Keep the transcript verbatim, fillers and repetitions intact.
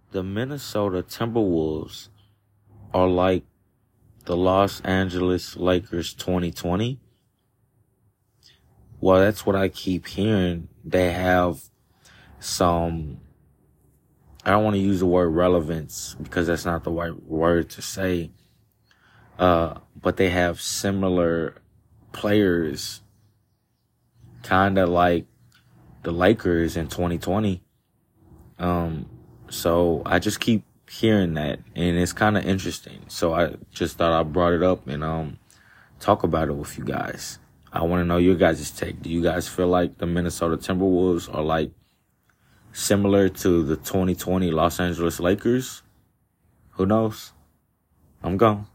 the Minnesota Timberwolves are like the Los Angeles Lakers twenty twenty. Well, that's what I keep hearing. They have some, I don't want to use the word relevance because that's not the right word to say. Uh, but they have similar players, kind of like the Lakers in twenty twenty. Um, so I just keep hearing that, and it's kind of interesting. So I just thought I brought it up and um talk about it with you guys. I want to know your guys' take. Do you guys feel like the Minnesota Timberwolves are like similar to the twenty twenty Los Angeles Lakers? Who knows? I'm gone.